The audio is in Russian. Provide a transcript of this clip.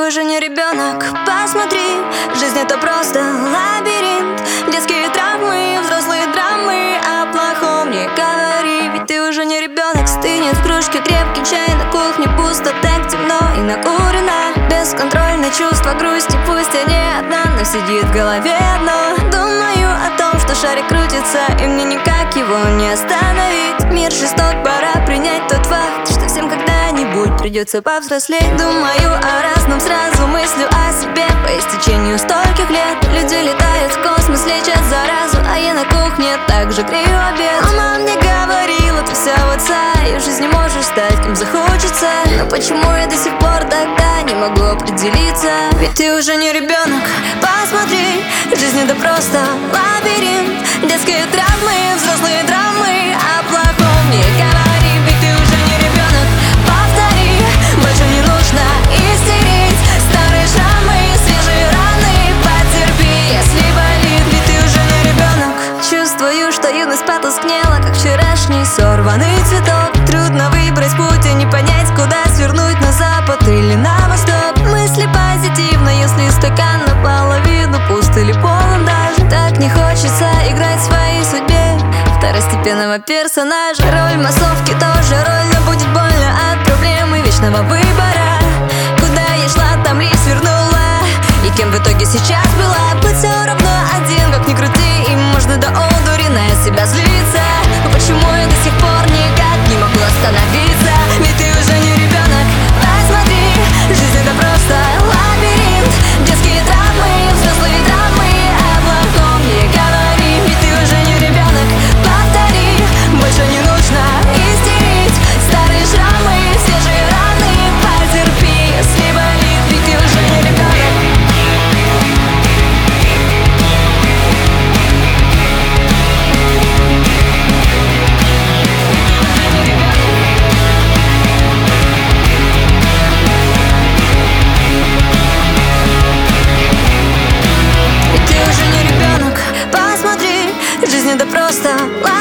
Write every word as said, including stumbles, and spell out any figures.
уже не ребенок. Посмотри, жизнь это просто лабиринт. Детские травмы, взрослые драмы. О плохом не говори, ведь ты уже не ребенок. Стынет в кружке крепкий чай, на кухне пусто, так темно и накурено. Бесконтрольное чувство грусти, пусть я не одна, но сидит в голове одно. Думаю о том, что шарик крутится, и мне никак его не остановить. Мир жесток, пора принять тот факт, что всем когда-нибудь придется повзрослеть. Думаю о разном сразу, мыслю о себе. По истечению стольких лет люди летают в космос, лечат заразу, а я на кухне также грею обед. Мама мне говорила, ты вся в отца, и в жизни можешь стать кем захочется. Но почему я до сих пор тогда не могу определиться? Ведь ты уже не ребенок. Посмотри, жизнь это просто лабиринт. Детские травмы, взрослые драмы. О плохом не говори, ведь ты уже не ребенок. Повтори, больше не нужно истерить. Старые шрамы, свежие раны. Потерпи, если болит, ведь ты уже не ребенок. Чувствую, что юность потускнела, как вчерашний сорванный цветок. Трудно выбрать путь и не понять, куда свернуть, на запад или на восток. Мысли позитивно, если стакан наполовину пуст или полон даже. Так не хочется играть в своей судьбе второстепенного персонажа. Роль массовки тоже роль, но будет больно от проблемы вечного выбора. Куда я шла, там ли свернула, и кем в итоге сейчас была. Быть все равно один, как ни крути, и можно до одури на себя злиться. Но почему я до сих пор никак не могу остановиться? Ведь ты уже не ребенок. Посмотри, жизнь это просто лабиринт. Детские травмы, взрослые драмы. О плохом не говори, ведь ты уже не ребенок. Повтори, больше не нужно истерить. Старые шрамы, свежие раны. Потерпи, если болит, ведь ты уже не ребенок. Жизнь это просто